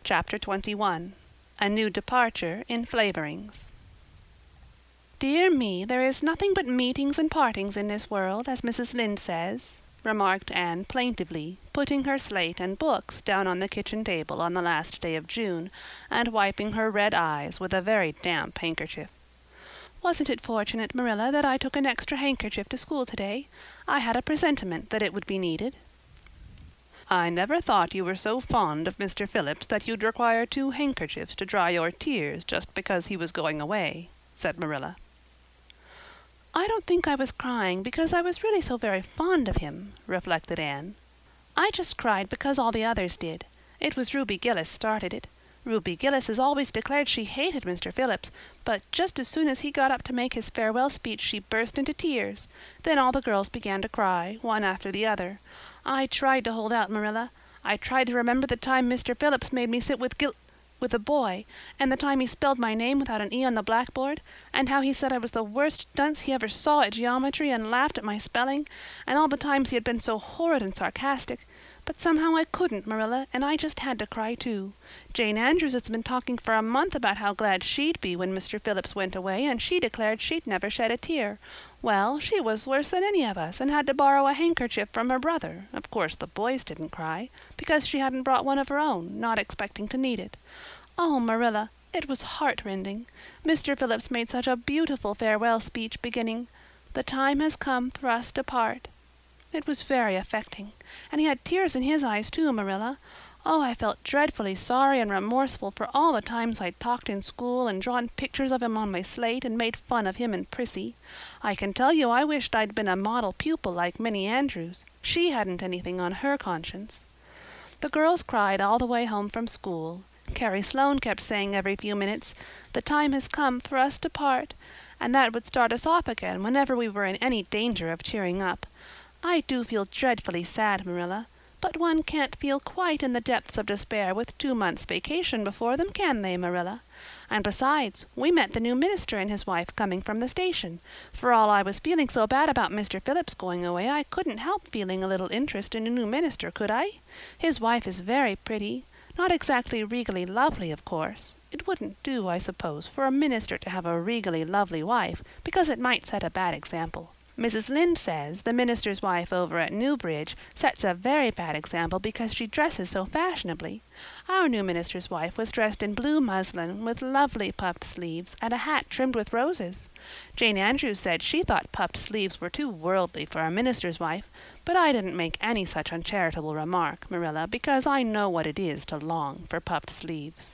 Chapter 21. A New Departure in Flavorings. "Dear me, there is nothing but meetings and partings in this world, as Mrs. Lynde says," remarked Anne plaintively, putting her slate and books down on the kitchen table on the last day of June, and wiping her red eyes with a very damp handkerchief. "Wasn't it fortunate, Marilla, that I took an extra handkerchief to school today? I had a presentiment that it would be needed." "I never thought you were so fond of Mr. Phillips that you'd require 2 handkerchiefs to dry your tears just because he was going away," said Marilla. "I don't think I was crying because I was really so very fond of him," reflected Anne. "I just cried because all the others did. It was Ruby Gillis started it. Ruby Gillis has always declared she hated Mr. Phillips, but just as soon as he got up to make his farewell speech she burst into tears. Then all the girls began to cry, one after the other. I tried to hold out, Marilla. I tried to remember the time Mr. Phillips made me sit with a boy, and the time he spelled my name without an E on the blackboard, and how he said I was the worst dunce he ever saw at geometry and laughed at my spelling, and all the times he had been so horrid and sarcastic. But somehow I couldn't, Marilla, and I just had to cry too. Jane Andrews has been talking for a month about how glad she'd be when Mr. Phillips went away, and she declared she'd never shed a tear. Well, she was worse than any of us, and had to borrow a handkerchief from her brother. Of course the boys didn't cry, because she hadn't brought one of her own, not expecting to need it. Oh, Marilla, it was heart-rending. Mr. Phillips made such a beautiful farewell speech beginning, 'The time has come for us to part.' It was very affecting, and he had tears in his eyes too, Marilla. Oh, I felt dreadfully sorry and remorseful for all the times I'd talked in school and drawn pictures of him on my slate and made fun of him and Prissy. I can tell you I wished I'd been a model pupil like Minnie Andrews. She hadn't anything on her conscience." The girls cried all the way home from school. Carrie Sloane kept saying every few minutes, "The time has come for us to part," and that would start us off again whenever we were in any danger of cheering up. I do feel dreadfully sad, Marilla, but one can't feel quite in the depths of despair with 2 months' vacation before them, can they, Marilla? And besides, we met the new minister and his wife coming from the station. For all I was feeling so bad about Mr. Phillips going away, I couldn't help feeling a little interest in a new minister, could I? His wife is very pretty. Not exactly regally lovely, of course. It wouldn't do, I suppose, for a minister to have a regally lovely wife, because it might set a bad example. Mrs. Lynde says the minister's wife over at Newbridge sets a very bad example because she dresses so fashionably. Our new minister's wife was dressed in blue muslin with lovely puffed sleeves and a hat trimmed with roses. Jane Andrews said she thought puffed sleeves were too worldly for a minister's wife, but I didn't make any such uncharitable remark, Marilla, because I know what it is to long for puffed sleeves.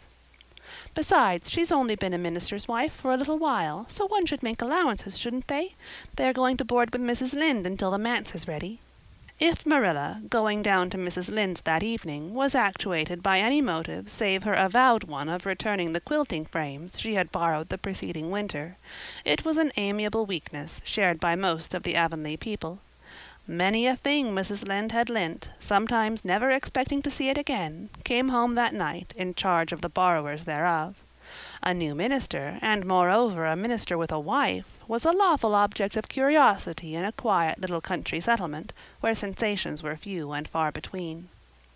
Besides, she's only been a minister's wife for a little while, so one should make allowances, shouldn't they? They're going to board with Mrs. Lynde until the manse is ready. If Marilla, going down to Mrs. Lynde's that evening, was actuated by any motive save her avowed one of returning the quilting frames she had borrowed the preceding winter, it was an amiable weakness shared by most of the Avonlea people. Many a thing Mrs. Lynde had lent, sometimes never expecting to see it again, came home that night in charge of the borrowers thereof. A new minister, and moreover a minister with a wife, was a lawful object of curiosity in a quiet little country settlement, where sensations were few and far between.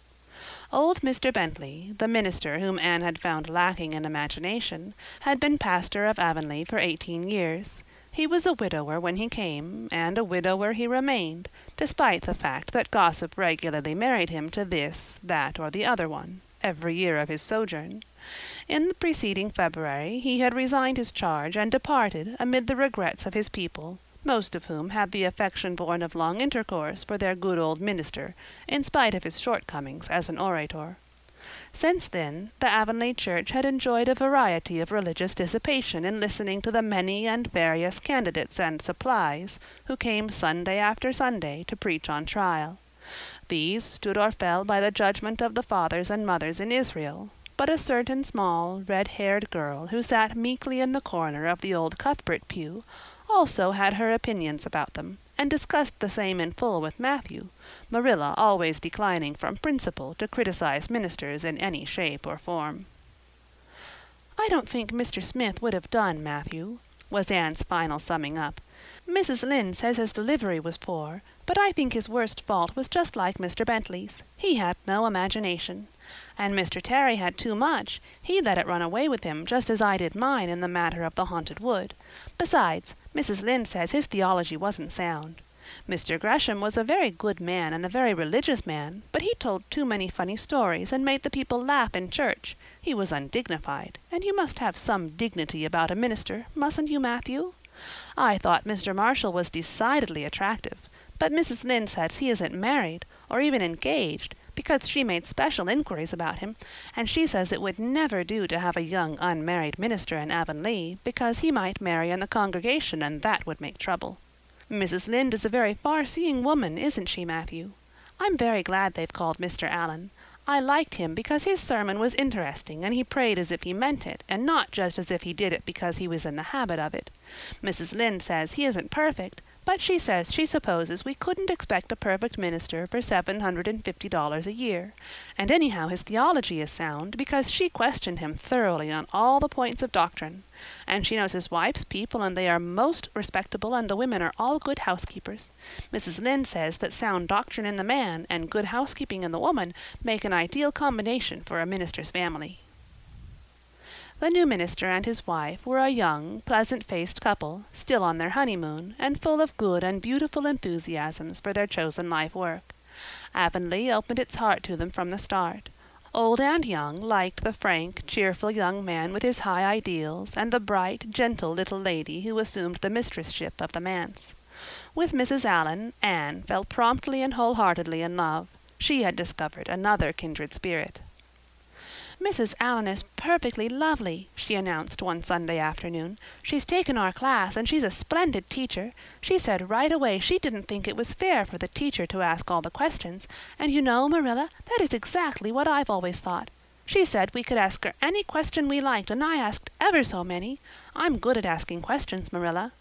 Old Mr. Bentley, the minister whom Anne had found lacking in imagination, had been pastor of Avonlea for 18 years. He was a widower when he came, and a widower he remained, despite the fact that gossip regularly married him to this, that, or the other one, every year of his sojourn. In the preceding February he had resigned his charge and departed amid the regrets of his people, most of whom had the affection born of long intercourse for their good old minister, in spite of his shortcomings as an orator. Since then, the Avonlea church had enjoyed a variety of religious dissipation in listening to the many and various candidates and supplies who came Sunday after Sunday to preach on trial. These stood or fell by the judgment of the fathers and mothers in Israel, but a certain small, red-haired girl who sat meekly in the corner of the old Cuthbert pew also had her opinions about them, and discussed the same in full with Matthew, Marilla always declining from principle to criticize ministers in any shape or form. "I don't think Mr. Smith would have done, Matthew," was Anne's final summing up. "Mrs. Lynde says his delivery was poor, but I think his worst fault was just like Mr. Bentley's. He had no imagination. And Mr. Terry had too much. He let it run away with him, just as I did mine in the matter of the haunted wood. Besides, Mrs. Lynde says his theology wasn't sound. Mr. Gresham was a very good man and a very religious man, but he told too many funny stories and made the people laugh in church. He was undignified, and you must have some dignity about a minister, mustn't you, Matthew? I thought Mr. Marshall was decidedly attractive, but Mrs. Lynde says he isn't married, or even engaged, because she made special inquiries about him, and she says it would never do to have a young unmarried minister in Avonlea, because he might marry in the congregation, and that would make trouble. Mrs. Lynde is a very far-seeing woman, isn't she, Matthew? I'm very glad they've called Mr. Allen. I liked him because his sermon was interesting, and he prayed as if he meant it, and not just as if he did it because he was in the habit of it. Mrs. Lynde says he isn't perfect, but she says she supposes we couldn't expect a perfect minister for $750 a year. And anyhow his theology is sound, because she questioned him thoroughly on all the points of doctrine. And she knows his wife's people, and they are most respectable, and the women are all good housekeepers. Mrs. Lynde says that sound doctrine in the man and good housekeeping in the woman make an ideal combination for a minister's family. The new minister and his wife were a young, pleasant-faced couple, still on their honeymoon, and full of good and beautiful enthusiasms for their chosen life work. Avonlea opened its heart to them from the start. Old and young liked the frank, cheerful young man with his high ideals, and the bright, gentle little lady who assumed the mistress-ship of the manse. With Mrs. Allen, Anne fell promptly and wholeheartedly in love. She had discovered another kindred spirit. "Mrs. Allen is perfectly lovely," she announced one Sunday afternoon. "She's taken our class, and she's a splendid teacher. She said right away she didn't think it was fair for the teacher to ask all the questions, and you know, Marilla, that is exactly what I've always thought. She said we could ask her any question we liked, and I asked ever so many. I'm good at asking questions, Marilla."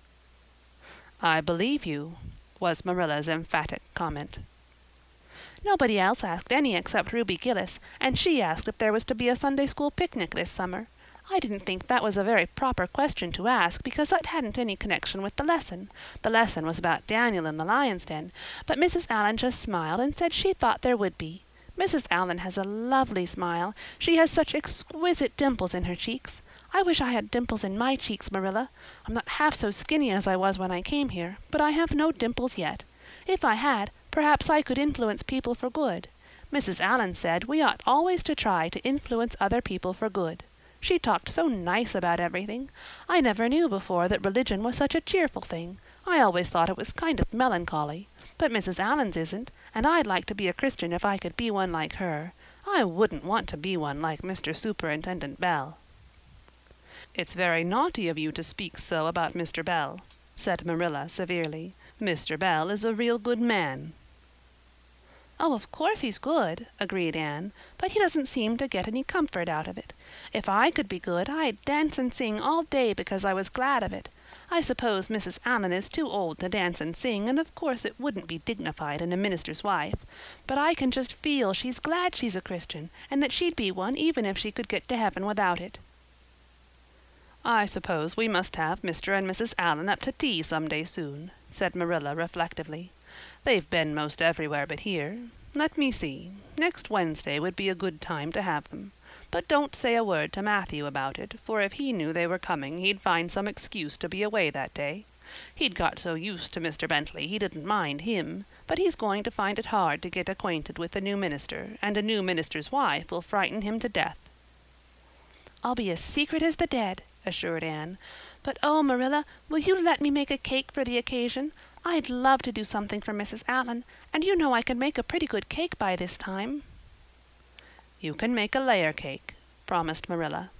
"I believe you," was Marilla's emphatic comment. "Nobody else asked any except Ruby Gillis, and she asked if there was to be a Sunday school picnic this summer. I didn't think that was a very proper question to ask, because that hadn't any connection with the lesson. The lesson was about Daniel in the lion's den, but Mrs. Allen just smiled and said she thought there would be. Mrs. Allen has a lovely smile. She has such exquisite dimples in her cheeks. I wish I had dimples in my cheeks, Marilla. I'm not half so skinny as I was when I came here, but I have no dimples yet. If I had, perhaps I could influence people for good. Mrs. Allen said we ought always to try to influence other people for good. She talked so nice about everything. I never knew before that religion was such a cheerful thing. I always thought it was kind of melancholy. But Mrs. Allen's isn't, and I'd like to be a Christian if I could be one like her. I wouldn't want to be one like Mr. Superintendent Bell." "It's very naughty of you to speak so about Mr. Bell," said Marilla severely. "Mr. Bell is a real good man." "Oh, of course he's good," agreed Anne, "but he doesn't seem to get any comfort out of it. If I could be good, I'd dance and sing all day because I was glad of it. I suppose Mrs. Allen is too old to dance and sing, and of course it wouldn't be dignified in a minister's wife. But I can just feel she's glad she's a Christian, and that she'd be one even if she could get to heaven without it." "I suppose we must have Mr. and Mrs. Allen up to tea some day soon," said Marilla reflectively. "They've been most everywhere but here. Let me see. Next Wednesday would be a good time to have them. But don't say a word to Matthew about it, for if he knew they were coming he'd find some excuse to be away that day. He'd got so used to Mr. Bentley he didn't mind him, but he's going to find it hard to get acquainted with the new minister, and a new minister's wife will frighten him to death." "I'll be as secret as the dead," assured Anne. "But oh, Marilla, will you let me make a cake for the occasion? I'd love to do something for Mrs. Allen, and you know I can make a pretty good cake by this time." "You can make a layer cake," promised Marilla.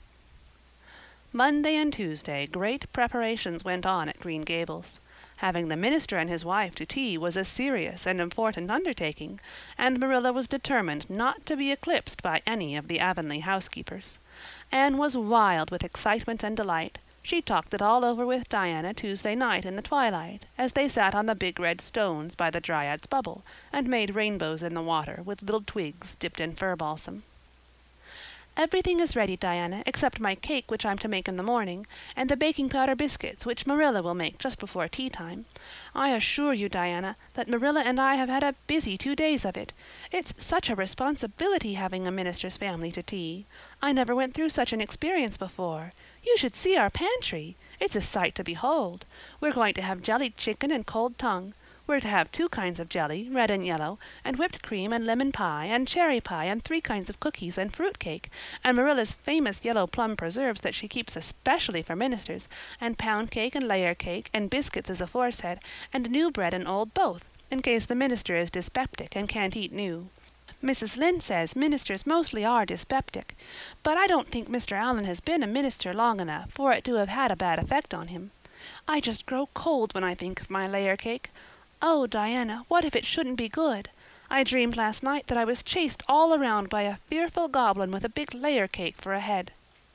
Monday and Tuesday great preparations went on at Green Gables. Having the minister and his wife to tea was a serious and important undertaking, and Marilla was determined not to be eclipsed by any of the Avonlea housekeepers. Anne was wild with excitement and delight. She talked it all over with Diana Tuesday night in the twilight, as they sat on the big red stones by the Dryad's Bubble, and made rainbows in the water with little twigs dipped in fir balsam. Everything is ready, Diana, except my cake which I'm to make in the morning, and the baking powder biscuits which Marilla will make just before tea time. I assure you, Diana, that Marilla and I have had a busy 2 days of it. It's such a responsibility having a minister's family to tea. I never went through such an experience before. You should see our pantry. It's a sight to behold. We're going to have jellied chicken and cold tongue. We're to have 2 kinds of jelly, red and yellow, and whipped cream and lemon pie, and cherry pie, and 3 kinds of cookies and fruit cake, and Marilla's famous yellow plum preserves that she keeps especially for ministers, and pound cake and layer cake, and biscuits as aforesaid, and new bread and old both, in case the minister is dyspeptic and can't eat new. Mrs. Lynde says ministers mostly are dyspeptic, but I don't think Mr. Allan has been a minister long enough for it to have had a bad effect on him. I just grow cold when I think of my layer cake. Oh, Diana, what if it shouldn't be good? I dreamed last night that I was chased all around by a fearful goblin with a big layer cake for a head.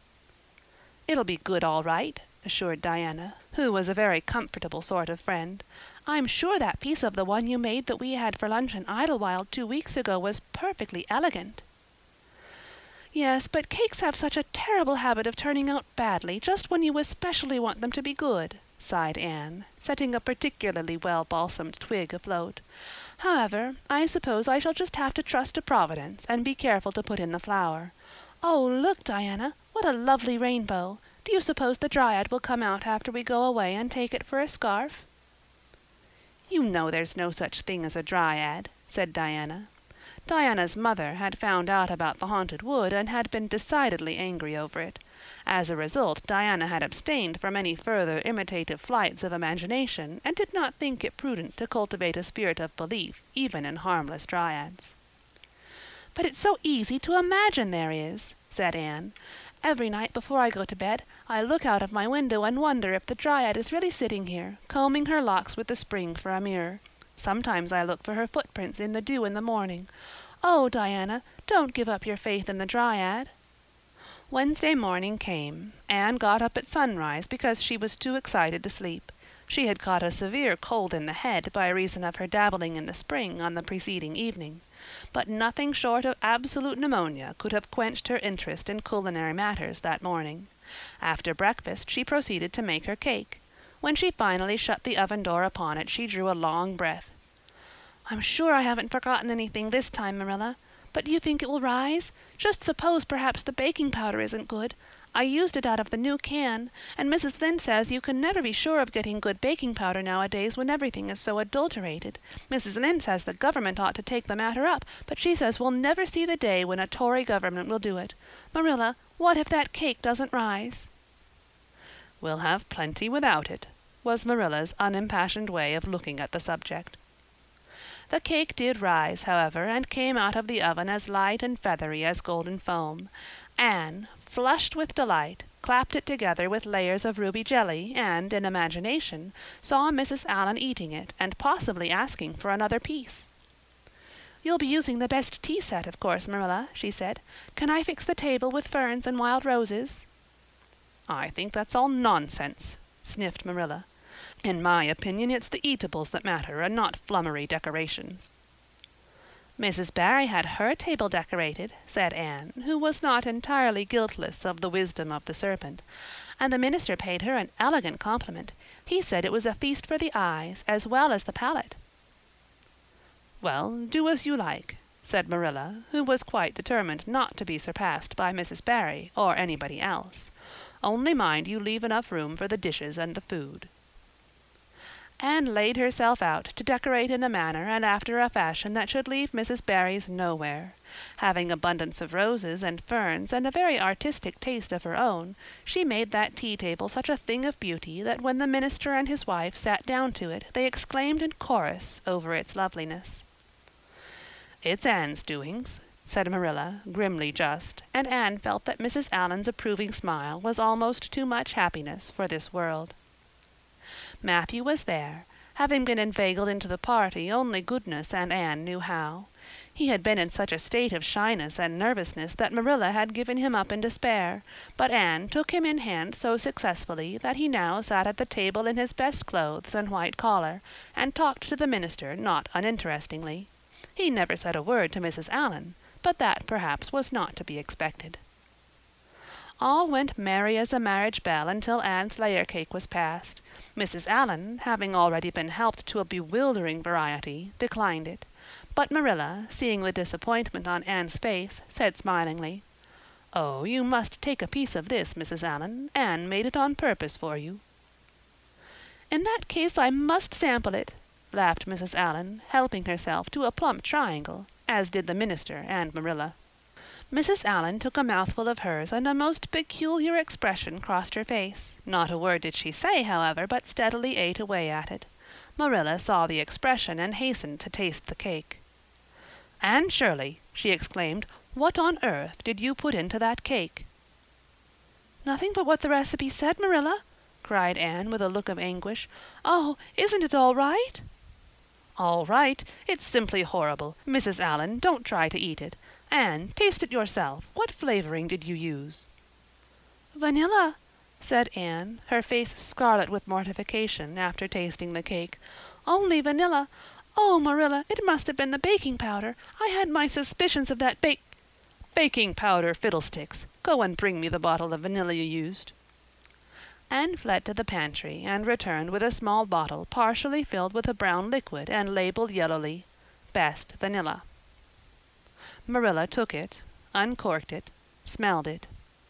It'll be good all right, assured Diana, who was a very comfortable sort of friend. I'm sure that piece of the one you made that we had for lunch in Idlewild 2 weeks ago was perfectly elegant. Yes, but cakes have such a terrible habit of turning out badly just when you especially want them to be good, sighed Anne, setting a particularly well-balsamed twig afloat. However, I suppose I shall just have to trust to Providence and be careful to put in the flour. Oh, look, Diana, what a lovely rainbow! Do you suppose the Dryad will come out after we go away and take it for a scarf? You know there's no such thing as a Dryad, said Diana. Diana's mother had found out about the haunted wood and had been decidedly angry over it. As a result, Diana had abstained from any further imitative flights of imagination, and did not think it prudent to cultivate a spirit of belief even in harmless dryads. "But it's so easy to imagine there is," said Anne. "Every night before I go to bed, I look out of my window and wonder if the Dryad is really sitting here, combing her locks with the spring for a mirror. Sometimes I look for her footprints in the dew in the morning. Oh, Diana, don't give up your faith in the Dryad." Wednesday morning came. Anne got up at sunrise because she was too excited to sleep. She had caught a severe cold in the head by reason of her dabbling in the spring on the preceding evening. But nothing short of absolute pneumonia could have quenched her interest in culinary matters that morning. After breakfast she proceeded to make her cake. When she finally shut the oven door upon it, she drew a long breath. "I'm sure I haven't forgotten anything this time, Marilla. But do you think it will rise? Just suppose perhaps the baking powder isn't good. I used it out of the new can, and Mrs. Lynde says you can never be sure of getting good baking powder nowadays when everything is so adulterated. Mrs. Lynde says the government ought to take the matter up, but she says we'll never see the day when a Tory government will do it. Marilla, what if that cake doesn't rise?" "We'll have plenty without it," was Marilla's unimpassioned way of looking at the subject. The cake did rise, however, and came out of the oven as light and feathery as golden foam. Anne, flushed with delight, clapped it together with layers of ruby jelly, and, in imagination, saw Mrs. Allan eating it, and possibly asking for another piece. "You'll be using the best tea set, of course, Marilla," she said. "Can I fix the table with ferns and wild roses?" "I think that's all nonsense," sniffed Marilla. "In my opinion, it's the eatables that matter, and not flummery decorations." "Mrs. Barry had her table decorated," said Anne, who was not entirely guiltless of the wisdom of the serpent, "and the minister paid her an elegant compliment. He said it was a feast for the eyes as well as the palate." "Well, do as you like," said Marilla, who was quite determined not to be surpassed by Mrs. Barry or anybody else. "Only mind you leave enough room for the dishes and the food." Anne laid herself out to decorate in a manner and after a fashion that should leave Mrs. Barry's nowhere. Having abundance of roses and ferns and a very artistic taste of her own, she made that tea-table such a thing of beauty that when the minister and his wife sat down to it, they exclaimed in chorus over its loveliness. "It's Anne's doings," said Marilla, grimly just, and Anne felt that Mrs. Allan's approving smile was almost too much happiness for this world. Matthew was there, having been inveigled into the party only goodness and Anne knew how. He had been in such a state of shyness and nervousness that Marilla had given him up in despair, but Anne took him in hand so successfully that he now sat at the table in his best clothes and white collar, and talked to the minister not uninterestingly. He never said a word to Mrs. Allan, but that perhaps was not to be expected. All went merry as a marriage bell until Anne's layer cake was passed. Mrs. Allan, having already been helped to a bewildering variety, declined it. But Marilla, seeing the disappointment on Anne's face, said smilingly, "Oh, you must take a piece of this, Mrs. Allan. Anne made it on purpose for you." "In that case I must sample it," laughed Mrs. Allan, helping herself to a plump triangle, as did the minister and Marilla. Mrs. Allan took a mouthful of hers, and a most peculiar expression crossed her face. Not a word did she say, however, but steadily ate away at it. Marilla saw the expression and hastened to taste the cake. "Anne Shirley," she exclaimed, "what on earth did you put into that cake?" "Nothing but what the recipe said, Marilla," cried Anne with a look of anguish. "Oh, isn't it all right?" "All right? It's simply horrible. Mrs. Allan, don't try to eat it. Anne, taste it yourself. What flavoring did you use?" "Vanilla," said Anne, her face scarlet with mortification after tasting the cake. "Only vanilla. Oh, Marilla, it must have been the baking powder. I had my suspicions of that baking powder, fiddlesticks. Go and bring me the bottle of vanilla you used." Anne fled to the pantry and returned with a small bottle partially filled with a brown liquid and labeled yellowly, "Best vanilla." Marilla took it, uncorked it, smelled it.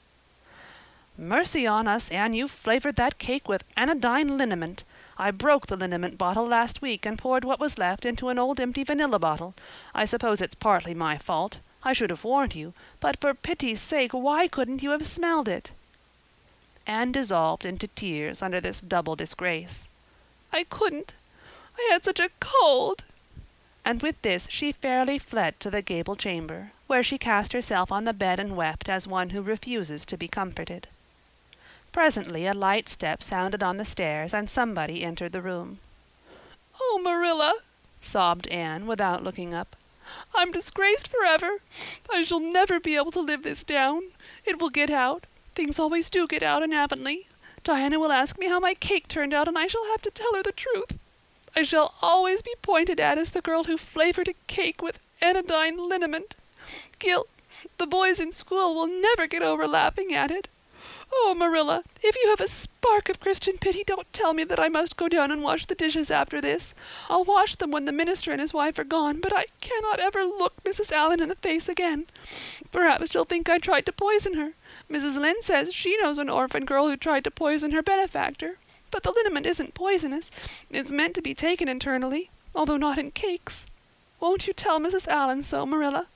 "Mercy on us, Anne, you've flavored that cake with anodyne liniment. I broke the liniment bottle last week and poured what was left into an old empty vanilla bottle. I suppose it's partly my fault. I should have warned you, but for pity's sake, why couldn't you have smelled it?" Anne dissolved into tears under this double disgrace. "I couldn't. I had such a cold." And with this she fairly fled to the gable chamber, where she cast herself on the bed and wept as one who refuses to be comforted. Presently a light step sounded on the stairs, and somebody entered the room. "Oh, Marilla," sobbed Anne, without looking up. "I'm disgraced forever. I shall never be able to live this down. It will get out. Things always do get out in Avonlea. Diana will ask me how my cake turned out, and I shall have to tell her the truth. I shall always be pointed at as the girl who flavored a cake with anodyne liniment. Gil, the boys in school will never get over laughing at it. Oh, Marilla, if you have a spark of Christian pity, don't tell me that I must go down and wash the dishes after this. I'll wash them when the minister and his wife are gone, but I cannot ever look Mrs. Allan in the face again. Perhaps she'll think I tried to poison her. Mrs. Lynde says she knows an orphan girl who tried to poison her benefactor. But the liniment isn't poisonous. It's meant to be taken internally, although not in cakes. Won't you tell Mrs. Allan so, Marilla?"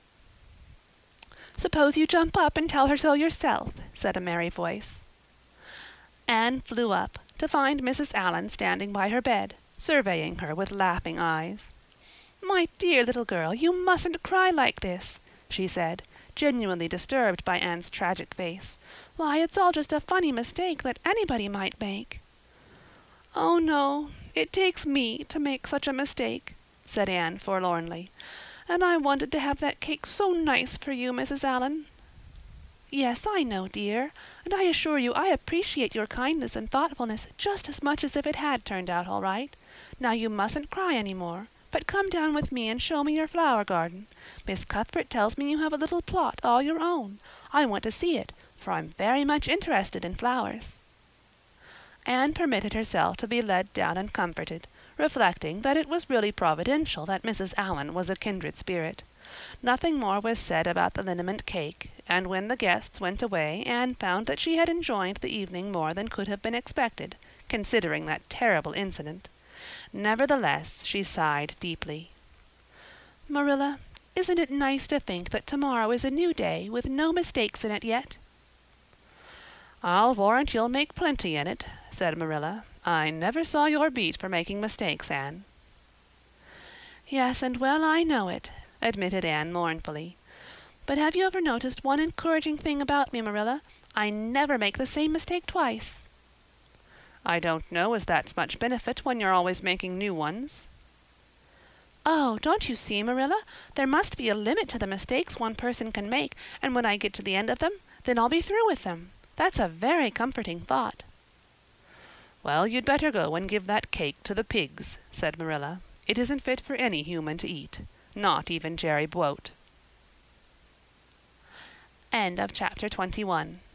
"Suppose you jump up and tell her so yourself," said a merry voice. Anne flew up, to find Mrs. Allan standing by her bed, surveying her with laughing eyes. "My dear little girl, you mustn't cry like this," she said, genuinely disturbed by Anne's tragic face. "Why, it's all just a funny mistake that anybody might make." "Oh, no, it takes me to make such a mistake," said Anne forlornly. "And I wanted to have that cake so nice for you, Mrs. Allan." "Yes, I know, dear, and I assure you I appreciate your kindness and thoughtfulness just as much as if it had turned out all right. Now you mustn't cry any more, but come down with me and show me your flower garden. Miss Cuthbert tells me you have a little plot all your own. I want to see it, for I'm very much interested in flowers." Anne permitted herself to be led down and comforted, reflecting that it was really providential that Mrs. Allan was a kindred spirit. Nothing more was said about the liniment cake, and when the guests went away Anne found that she had enjoyed the evening more than could have been expected, considering that terrible incident. Nevertheless, she sighed deeply. "Marilla, isn't it nice to think that tomorrow is a new day with no mistakes in it yet?" "I'll warrant you'll make plenty in it," said Marilla. "I never saw your beat for making mistakes, Anne." "Yes, and well I know it," admitted Anne mournfully. "But have you ever noticed one encouraging thing about me, Marilla? I never make the same mistake twice." "I don't know as that's much benefit when you're always making new ones." "Oh, don't you see, Marilla? There must be a limit to the mistakes one person can make, and when I get to the end of them, then I'll be through with them. That's a very comforting thought." "Well, you'd better go and give that cake to the pigs," said Marilla. "It isn't fit for any human to eat, not even Jerry Buote." End of chapter 21.